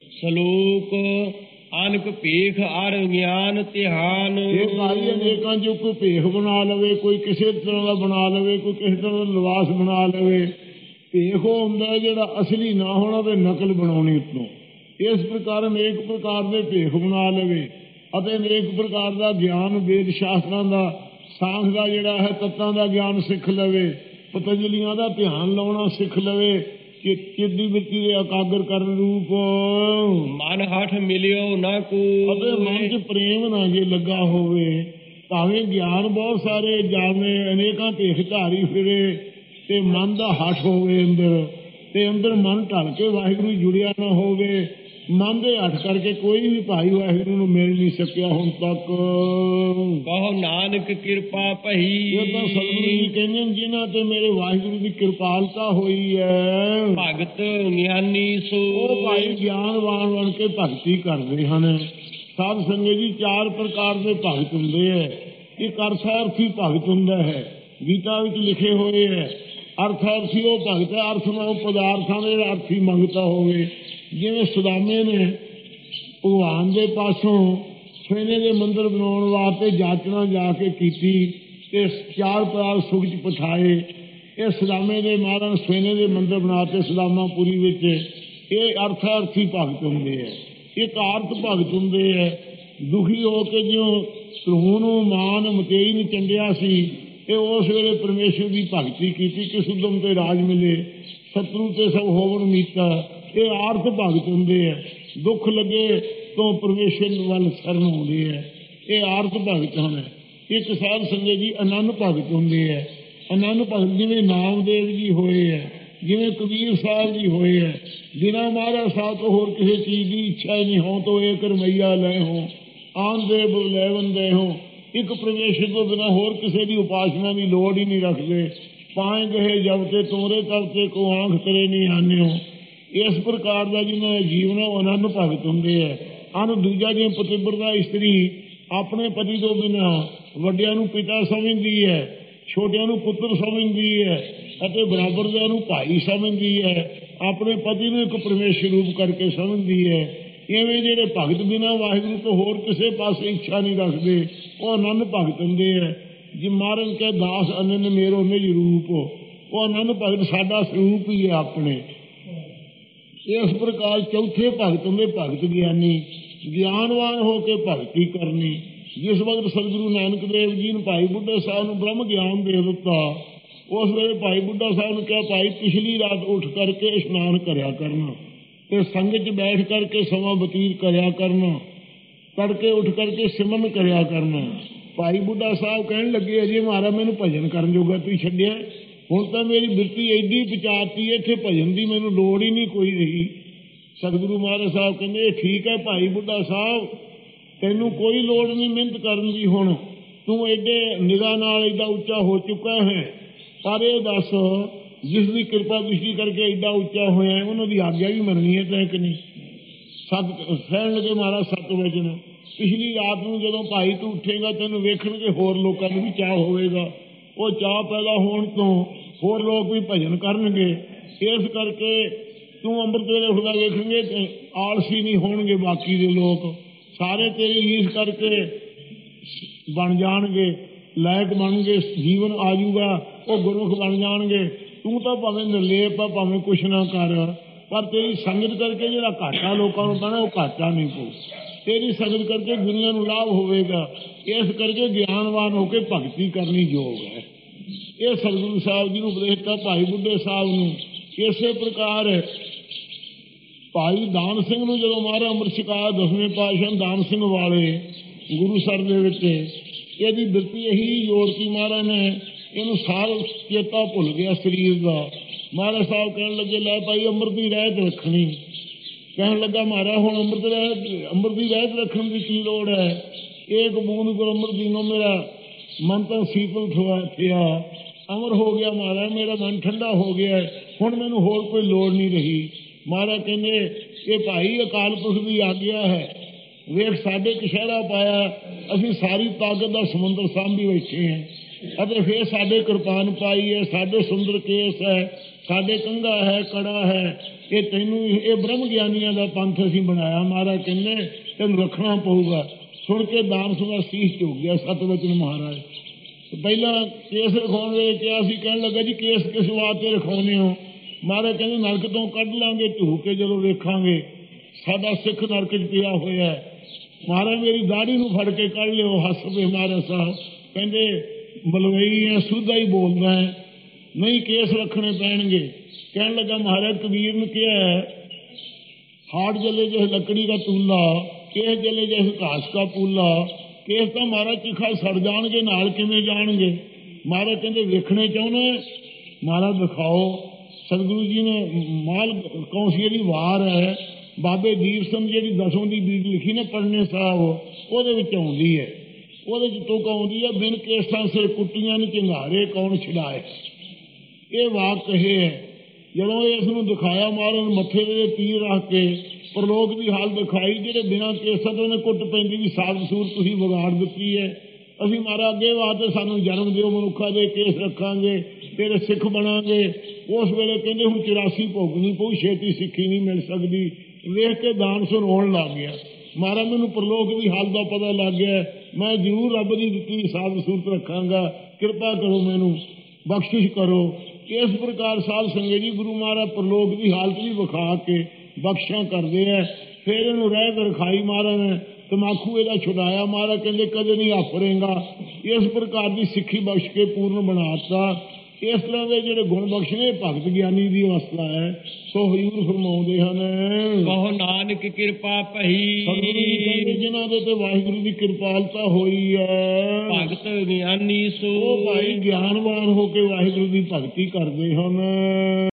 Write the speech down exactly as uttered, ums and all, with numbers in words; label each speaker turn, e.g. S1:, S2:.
S1: ਸਲੋਕ ਅਨਕ ਭੇਖ ਅਰ ਗਿਆਨ ਧਿਆਨ।
S2: ਇਹ ਭਾਈ ਅਨੇਕਾਂ ਜੋ ਕੋਈ ਭੇਖ ਬਣਾ ਲਵੇ, ਕੋਈ ਕਿਸੇ ਤਰ੍ਹਾਂ ਦਾ ਬਣਾ ਲਵੇ, ਕੋਈ ਕਿਸੇ ਤਰ੍ਹਾਂ ਦਾ ਲਿਬਾਸ ਬਣਾ ਲਵੇ। ਭੇਖ ਉਹ ਹੁੰਦਾ ਜਿਹੜਾ ਅਸਲੀ ਨਾ ਹੋਣਾ ਤੇ ਨਕਲ ਬਣਾਉਣੀ ਉੱਤੋਂ। ਇਸ ਪ੍ਰਕਾਰ ਅਨੇਕ ਪ੍ਰਕਾਰ ਦੇ ਭੇਖ ਬਣਾ ਲਵੇ ਅਤੇ ਅਨੇਕ ਪ੍ਰਕਾਰ ਦਾ ਗਿਆਨ ਵੇਦ ਸ਼ਾਸਤਰਾਂ ਦਾ, ਸਾਂਖ ਦਾ ਜਿਹੜਾ ਹੈ ਤੱਤਾਂ ਦਾ ਗਿਆਨ ਸਿੱਖ ਲਵੇ, ਪਤੰਜਲੀਆਂ ਦਾ ਧਿਆਨ ਲਾਉਣਾ ਸਿੱਖ ਲਵੇ ਕਿ ਚਿੱਤ ਦੀ ਬਿਰਤੀ ਦੇ ਇਕਾਗਰ ਕਰਨ ਰੂਪ।
S1: ਮਨ ਹਠ ਮਿਲਿਓ ਨਾ ਕੋ
S2: ਅਤੇ ਮਨ 'ਚ ਪ੍ਰੇਮ ਨਾ ਜੇ ਲੱਗਾ ਹੋਵੇ, ਭਾਵੇਂ ਗਿਆਨ ਬਹੁਤ ਸਾਰੇ ਜਾਣੇ, ਅਨੇਕਾਂ ਭੇਖ ਧਾਰੀ ਫਿਰੇ ਤੇ ਮਨ ਦਾ ਹੱਠ ਹੋਵੇ ਅੰਦਰ, ਤੇ ਅੰਦਰ ਮਨ ਢਲ ਕੇ ਵਾਹਿਗੁਰੂ ਜੁੜਿਆ ਨਾ ਹੋਵੇ, ਮਨ ਦੇ ਹੱਠ ਕਰਕੇ ਕੋਈ ਵੀ ਭਾਈ ਵਾਹਿਗੁਰੂ ਨੂੰ ਮਿਲ ਨਹੀਂ ਸਕਿਆ ਹੁਣ ਤੱਕ।
S1: ਕਹੋ ਨਾਨਕ ਕਿਰਪਾ ਭਈ।
S2: ਇਹ ਤਾਂ ਸਤਿਗੁਰੂ ਜੀ ਕਹਿੰਦੇ ਨੇ ਜਿਨ੍ਹਾਂ ਤੇ ਮੇਰੇ ਵਾਹਿਗੁਰੂ ਦੀ ਕਿਰਪਾਲਤਾ ਹੋਈ ਹੈ,
S1: ਭਗਤ ਗਿਆਨੀ ਸੋ।
S2: ਉਹ ਭਾਈ ਗਿਆਨਵਾਨ ਬਣ ਕੇ ਭਗਤੀ ਕਰਦੇ ਹਨ। ਸਾਧ ਸੰਗਤ ਜੀ ਚਾਰ ਪ੍ਰਕਾਰ ਦੇ ਭਗਤ ਹੁੰਦੇ ਹੈ। ਇੱਕ ਅਰਥਾਰਥੀ ਭਗਤ ਹੁੰਦਾ ਹੈ, ਗੀਤਾ ਵਿੱਚ ਲਿਖੇ ਹੋਏ ਹੈ। ਅਰਥਾਰਥੀ ਉਹ ਭਗਤ ਹੈ, ਅਰਥ ਨਾਲ ਪਦਾਰਥਾਂ ਦੇ ਅਰਥੀ ਮੰਗਤਾ ਹੋਵੇ। ਜਿਵੇਂ ਸੁਦਾਮੇ ਨੇ ਭਗਵਾਨ ਦੇ ਪਾਸੋਂ ਸੋਨੇ ਦੇ ਮੰਦਰ ਬਣਾਉਣ ਵਾਸਤੇ ਜਾਚਨਾ ਜਾ ਕੇ ਕੀਤੀ ਤੇ ਚਾਰ ਪਦਾਰਥ ਸੁਖ 'ਚ ਪਠਾਏ। ਇਹ ਸੁਦਾਮੇ ਦੇ ਮਹਾਰਾਜ ਸੋਨੇ ਦੇ ਮੰਦਰ ਬਣਾਤੇ ਸੁਦਾਮਾਪੁਰੀ ਵਿੱਚ। ਇਹ ਅਰਥਾਰਥੀ ਭਗਤ ਹੁੰਦੇ ਹੈ। ਇੱਕ ਆਰਥ ਭਗਤ ਹੁੰਦੇ ਹੈ, ਦੁਖੀ ਹੋ ਕੇ ਜਿਉਂ ਧਰੂ ਨੂੰ ਮਾਨ ਮਤੇਈ ਨੂੰ ਚੰਡਿਆ ਸੀ, ਇਹ ਉਸ ਵੇਲੇ ਪਰਮੇਸ਼ਰ ਦੀ ਭਗਤੀ ਕੀਤੀ ਕਿ ਸੁਦਮ ਤੇ ਰਾਜ ਮਿਲੇ, ਸ਼ਤਰੂ ਤੇ ਸਭ ਹੋਵਣ ਮੀਤਾ। ਇਹ ਆਰਥ ਭਗਤ ਹੁੰਦੇ ਹੈ। ਦੁੱਖ ਲੱਗੇ ਤੋਂ ਪਰਮੇਸ਼ਰ ਵੱਲ ਸ਼ਰਨ ਆਉਂਦੇ ਹੈ। ਇਹ ਆਰਥ ਭਗਤ ਹਨ। ਇੱਕ ਸਾਧ ਸੰਗਤ ਜੀ ਆਨੰਦ ਭਗਤ ਹੁੰਦੇ ਹੈ। ਆਨੰਦ ਭਗਤ ਜਿਵੇਂ ਨਾਮਦੇਵ ਜੀ ਹੋਏ ਹੈ, ਜਿਵੇਂ ਕਬੀਰ ਸਾਹਿਬ ਜੀ ਹੋਏ ਹੈ। ਬਿਨਾਂ ਮਹਾਰਾਜ ਸਾਹਿਬ ਤੋਂ ਹੋਰ ਕਿਸੇ ਚੀਜ਼ ਦੀ ਇੱਛਾ ਹੀ ਨਹੀਂ ਹੋ ਤੋ ਏਕ ਰਮਈਆ ਲੈ ਹੋ ਆਨ ਦੇ ਲੈ ਬੰਦੇ ਹੋ। ਇੱਕ ਪਰਮੇਸ਼ਰ ਤੋਂ ਬਿਨਾਂ ਹੋਰ ਕਿਸੇ ਦੀ ਉਪਾਸਨਾ ਦੀ ਲੋੜ ਹੀ ਨਹੀਂ ਰੱਖਦੇ। ਪਾਏ ਗਏ ਜਬ ਤੇ ਤੋਰੇ ਤਬ ਤੇ ਕੋ ਆਂਖ ਤੇਰੇ ਨਹੀਂ ਆਨਿਓ। ਇਸ ਪ੍ਰਕਾਰ ਦਾ ਜਿਹਨਾਂ ਦਾ ਜੀਵਨ ਉਹ ਆਨੰਦ ਭਗਤ ਹੁੰਦੇ ਹੈ। ਅਨ ਦੂਜਾ ਜਿਵੇਂ ਪਤਿਵਰਤਾ ਇਸਤਰੀ ਆਪਣੇ ਪਤੀ ਤੋਂ ਬਿਨਾਂ ਵੱਡਿਆਂ ਨੂੰ ਪਿਤਾ ਸਮਝਦੀ ਹੈ, ਛੋਟਿਆਂ ਨੂੰ ਪੁੱਤਰ ਸਮਝਦੀ ਹੈ ਅਤੇ ਬਰਾਬਰ ਦਿਆਂ ਨੂੰ ਭਾਈ ਸਮਝਦੀ ਹੈ, ਆਪਣੇ ਪਤੀ ਨੂੰ ਇੱਕ ਪਰਮੇਸ਼ਰ ਰੂਪ ਕਰਕੇ ਸਮਝਦੀ ਹੈ। ਇਵੇਂ ਜਿਹੜੇ ਭਗਤ ਬਿਨਾਂ ਵਾਹਿਗੁਰੂ ਤੋਂ ਹੋਰ ਕਿਸੇ ਪਾਸੇ ਇੱਛਾ ਨਹੀਂ ਰੱਖਦੇ, ਉਹ ਆਨੰਦ ਭਗਤ ਹੁੰਦੇ ਹੈ। ਜੇ ਮਹਾਰਾਜ ਕਹੇ ਦਾਸ ਅਨੰਦ ਮੇਰੋ ਨਿਜ ਰੂਪ, ਉਹ ਆਨੰਦ ਭਗਤ ਸਾਡਾ ਸਰੂਪ ਹੀ ਹੈ ਆਪਣੇ। ਇਸ ਪ੍ਰਕਾਰ ਚੌਥੇ ਭਗਤ ਹੁੰਦੇ ਭਗਤ ਗਿਆਨੀ, ਗਿਆਨਵਾਨ ਹੋ ਕੇ ਭਗਤੀ ਕਰਨੀ। ਜਿਸ ਵਕਤ ਸਤਿਗੁਰੂ ਨਾਨਕ ਦੇਵ ਜੀ ਨੇ ਭਾਈ ਬੁੱਢੇ ਸਾਹਿਬ ਨੂੰ ਬ੍ਰਹਮ ਗਿਆਨ ਦੇ ਦਿੱਤਾ, ਉਸ ਵੇਲੇ ਭਾਈ ਬੁੱਢਾ ਸਾਹਿਬ ਨੇ ਕਿਹਾ ਭਾਈ ਪਿਛਲੀ ਰਾਤ ਉੱਠ ਕਰਕੇ ਇਸ਼ਨਾਨ ਕਰਿਆ ਕਰਨਾ ਤੇ ਸੰਗਤ 'ਚ ਬੈਠ ਕਰਕੇ ਸਮਾਂ ਬਤੀਤ ਕਰਿਆ ਕਰਨਾ, ਤੜਕੇ ਉੱਠ ਕਰਕੇ ਸਿਮਰਨ ਕਰਿਆ ਕਰਨਾ। ਭਾਈ ਬੁੱਢਾ ਸਾਹਿਬ ਕਹਿਣ ਲੱਗੇ ਅਜੇ ਮਹਾਰਾਜ ਮੈਨੂੰ ਭਜਨ ਕਰਨ ਜੋਗਾ ਤੁਸੀਂ ਛੱਡਿਆ, ਹੁਣ ਤਾਂ ਮੇਰੀ ਬਿਰਤੀ ਐਡੀ ਪਚਾਤੀ ਇੱਥੇ ਭਜਨ ਦੀ ਮੈਨੂੰ ਲੋੜ ਹੀ ਨਹੀਂ ਕੋਈ ਰਹੀ। ਸਤਿਗੁਰੂ ਮਹਾਰਾਜ ਸਾਹਿਬ ਕਹਿੰਦੇ ਇਹ ਠੀਕ ਹੈ ਭਾਈ ਬੁੱਢਾ ਸਾਹਿਬ, ਤੈਨੂੰ ਕੋਈ ਲੋੜ ਨਹੀਂ ਮਿਹਨਤ ਕਰਨ ਦੀ, ਹੁਣ ਤੂੰ ਐਡੇ ਨਿਗਾਹ ਨਾਲ ਐਡਾ ਉੱਚਾ ਹੋ ਚੁੱਕਾ ਹੈ। ਪਰ ਇਹ ਦੱਸ ਜਿਸ ਦੀ ਕਿਰਪਾ ਦ੍ਰਿਸ਼ਟੀ ਕਰਕੇ ਐਡਾ ਉੱਚਾ ਹੋਇਆ ਉਹਨਾਂ ਦੀ ਆਗਿਆ ਵੀ ਮੰਨਣੀ ਹੈ ਤੈਂ ਕਿ ਨਹੀਂ। ਸਤ ਸਹਿਣ ਲੱਗੇ ਮਹਾਰਾਜ ਸਤ ਵਚਨ। ਪਿਛਲੀ ਰਾਤ ਨੂੰ ਜਦੋਂ ਭਾਈ ਤੂੰ ਉੱਠੇਗਾ ਤੈਨੂੰ ਵੇਖਣਗੇ ਹੋਰ ਲੋਕਾਂ ਨੂੰ ਵੀ ਚਾਅ ਹੋਵੇਗਾ, ਉਹ ਚਾਅ ਪੈਦਾ ਹੋਣ ਤੋਂ ਹੋਰ ਲੋਕ ਵੀ ਭਜਨ ਕਰਨਗੇ। ਇਸ ਕਰਕੇ ਤੂੰ ਅੰਮ੍ਰਿਤ ਵੇਲੇ ਉੱਠਦਾ ਵੇਖਣਗੇ ਤੇ ਆਲਸੀ ਨਹੀਂ ਹੋਣਗੇ, ਬਾਕੀ ਦੇ ਲੋਕ ਸਾਰੇ ਤੇਰੀ ਰੀਸ ਕਰਕੇ ਬਣ ਜਾਣਗੇ, ਲਾਇਕ ਬਣਨਗੇ, ਜੀਵਨ ਆ ਜੂਗਾ, ਉਹ ਗੁਰਮੁਖ ਬਣ ਜਾਣਗੇ। ਤੂੰ ਤਾਂ ਭਾਵੇਂ ਨਿਰਲੇਪ ਆ, ਭਾਵੇਂ ਕੁਛ ਨਾ ਕਰ, ਪਰ ਤੇਰੀ ਸੰਗਤ ਕਰਕੇ ਜਿਹੜਾ ਘਾਟਾ ਲੋਕਾਂ ਨੂੰ ਪੈਣਾ ਉਹ ਘਾਟਾ ਨਹੀਂ ਪਊ। ਤੇਰੀ ਸੰਗਤ ਕਰਕੇ ਦੁਨੀਆ ਨੂੰ ਲਾਭ ਹੋਵੇਗਾ। ਇਸ ਕਰਕੇ ਗਿਆਨਵਾਨ ਹੋ ਕੇ ਭਗਤੀ ਕਰਨੀ ਯੋਗ ਹੈ। ਇਹ ਸਤਿਗੁਰੂ ਸਾਹਿਬ ਜੀ ਨੂੰ ਉਪਦੇਸ਼ ਦਿੱਤਾ ਭਾਈ ਬੁੱਢੇ ਸਾਹਿਬ ਨੂੰ। ਇਸੇ ਪ੍ਰਕਾਰ ਭਾਈ ਦਾਨ ਸਿੰਘ ਨੂੰ ਜਦੋਂ ਮਹਾਰਾਜ ਅੰਮ੍ਰਿਤ ਛਕਾਇਆ ਦਸਵੇਂ ਪਾਤਸ਼ਾਹ ਦਾਨ ਸਿੰਘ ਵਾਲੇ ਗੁਰੂਸਰ ਦੇ ਵਿੱਚ, ਇਹਦੀ ਬਿਰਤੀ ਇਹੀ ਜੋੜਤੀ ਮਹਾਰਾਜ ਨੇ, ਇਹਨੂੰ ਸਾਰ ਚੇਤਾ ਭੁੱਲ ਗਿਆ ਸਰੀਰ ਦਾ। ਮਹਾਰਾਜ ਸਾਹਿਬ ਕਹਿਣ ਲੱਗੇ ਲੈ ਭਾਈ ਅੰਮ੍ਰਿਤ ਦੀ ਰਹਿਤ ਰੱਖਣੀ। ਕਹਿਣ ਲੱਗਾ ਮਹਾਰਾਜ ਹੁਣ ਅੰਮ੍ਰਿਤ ਰਹਿਤ ਅੰਮ੍ਰਿਤ ਦੀ ਰਹਿਤ ਰੱਖਣ ਦੀ ਕੀ ਲੋੜ ਹੈ। ਏਕ ਬੂੰਦ ਗੁਰ ਅੰਮ੍ਰਿਤ ਦੀਨੋਂ ਮੇਰਾ ਮਨ ਤਾਂ ਸੀਤਲ ਥਿਆ, ਅਮਰ ਹੋ ਗਿਆ ਮਹਾਰਾਜ, ਮੇਰਾ ਮਨ ਠੰਡਾ ਹੋ ਗਿਆ, ਹੁਣ ਮੈਨੂੰ ਹੋਰ ਕੋਈ ਲੋੜ ਨਹੀਂ ਰਹੀ। ਮਹਾਰਾਜ ਕਹਿੰਦੇ ਇਹ ਭਾਈ ਅਕਾਲ ਪੁਰਖ ਦੀ ਆਗਿਆ ਹੈ। ਵੇਖ ਸਾਡੇ ਕਸ਼ਹਿਰਾ ਪਾਇਆ, ਅਸੀਂ ਸਾਰੀ ਤਾਕਤ ਦਾ ਸਮੁੰਦਰ ਸਾਂਭੀ ਬੈਠੇ ਹਾਂ। ਅਤੇ ਫਿਰ ਸਾਡੇ ਕਿਰਪਾਨ ਪਾਈ ਹੈ, ਸਾਡੇ ਸੁੰਦਰ ਕੇਸ ਹੈ, ਸਾਡੇ ਕੰਘਾ ਹੈ, ਕੜਾ ਹੈ। ਇਹ ਤੈਨੂੰ ਇਹ ਬ੍ਰਹਮ ਗਿਆਨੀਆਂ ਦਾ ਪੰਥ ਅਸੀਂ ਬਣਾਇਆ। ਮਹਾਰਾਜ ਕਹਿੰਦੇ ਤੈਨੂੰ ਰੱਖਣਾ ਪਊਗਾ। ਸੁਣ ਕੇ ਦਾਨ ਸੁਣਾ ਸੀਸ ਝੁਕ ਗਿਆ ਸਤਵਚਨ ਮਹਾਰਾਜ। ਪਹਿਲਾਂ ਕੇਸ ਰਖਾਉਣ ਵੇਲੇ ਕਿਹਾ ਸੀ, ਕਹਿਣ ਲੱਗਾ ਜੀ ਕੇਸ ਕਿਸ ਵਾਸਤੇ ਰਖਾਉਂਦੇ ਹੋ? ਮਹਾਰਾਜ ਕਹਿੰਦੇ ਨਰਕ ਤੋਂ ਕੱਢ ਲਾਂਗੇ, ਝੂਕ ਕੇ ਜਦੋਂ ਵੇਖਾਂਗੇ ਸਾਡਾ ਸਿੱਖ ਨਰਕ 'ਚ ਪਿਆ ਹੋਇਆ। ਮਹਾਰਾਜ ਮੇਰੀ ਦਾੜੀ ਨੂੰ ਫੜ ਕੇ ਕੱਢ ਲਿਓ। ਹੱਸ ਪਏ ਮਹਾਰਾਜ ਸਾਹਿਬ, ਕਹਿੰਦੇ ਮਲਵਈ ਹੈ, ਸੁੱਧਾ ਹੀ ਬੋਲਦਾ ਹੈ, ਨਹੀਂ ਕੇਸ ਰੱਖਣੇ ਪੈਣਗੇ। ਕਹਿਣ ਲੱਗਾ ਮਹਾਰਾਜ ਕਬੀਰ ਨੂੰ ਕਿਹਾ हाट जले जैसे लकड़ी का तूला, केस जले जैसे घास का पूला। केस तो महाराज चिखा सड़ जाएंगे, नाल किवें जाएंगे? महाराज कहते वेखने चाहने, महाराज दिखाओ। सतगुरु जी ने माल कौंसिया की वार है, बाबे दीप सिंह जी दसों की बीट लिखी ने पढ़ने साहब, वो आँदी है, वो तुक आँदी है, बिन केसा सिर कुट्टियां ने चिंगारे कौन छिड़ाए। ये वाक कहे है। ਜਦੋਂ ਇਸ ਨੂੰ ਦਿਖਾਇਆ ਮਹਾਰਾਜ ਨੇ ਮੱਥੇ ਦੇ ਤੀਰ ਰੱਖ ਕੇ ਪ੍ਰਲੋਕ ਦੀ ਹਾਲ ਦਿਖਾਈ, ਜਿਹੜੇ ਬਿਨਾਂ ਕੇਸਾਂ ਤੋਂ ਉਹਨੇ ਕੁੱਟ ਪੈਂਦੀ ਵੀ ਸਾਧ ਸੂਰ ਤੁਸੀਂ ਵਿਗਾੜ ਦਿੱਤੀ ਹੈ। ਅਸੀਂ ਮਹਾਰਾਜ ਅੱਗੇ ਵਾਸਤੇ ਸਾਨੂੰ ਜਨਮ ਦਿਓ, ਮਨੁੱਖਾ ਦੇ ਕੇਸ ਰੱਖਾਂਗੇ, ਤੇਰੇ ਸਿੱਖ ਬਣਾਂਗੇ। ਉਸ ਵੇਲੇ ਕਹਿੰਦੇ ਹੁਣ ਚੁਰਾਸੀ ਭੋਗਣੀ ਪਊ, ਛੇਤੀ ਸਿੱਖੀ ਨਹੀਂ ਮਿਲ ਸਕਦੀ। ਵੇਖ ਕੇ ਦਾਨ ਸੁਣਾਉਣ ਲੱਗ ਗਿਆ। ਮਹਾਰਾਜ ਮੈਨੂੰ ਪ੍ਰਲੋਕ ਦੀ ਹਾਲ ਦਾ ਪਤਾ ਲੱਗ ਗਿਆ, ਮੈਂ ਜ਼ਰੂਰ ਰੱਬ ਦੀ ਦਿੱਤੀ ਸਾਧ ਸੂਰਤ ਰੱਖਾਂਗਾ, ਕਿਰਪਾ ਕਰੋ, ਮੈਨੂੰ ਬਖਸ਼ਿਸ਼ ਕਰੋ। इस प्रकार साध संगत जी गुरु महाराज प्रलोक की हालत भी विखा के बख्शा करते हैं। फिर इन्हू रह के रखाई महाराज ने, तमाकू एदा छुड़ाया। महाराज कहते कदे नहीं आफरेगा। इस प्रकार की सिक्खी बख्श के पूर्ण बनाता। इस तरह के जोड़े गुण बख्शने भगत ज्ञानी की अवस्था है। सो हजूर फरमाउंदे हन,
S1: कहो नानक कृपा पही,
S2: जिन्हां दे ते वाहिगुरू की कृपालता होई है,
S1: भगत ज्ञानी सो
S2: भाई ज्ञानवान होके वाहिगुरू की भगती करते हैं।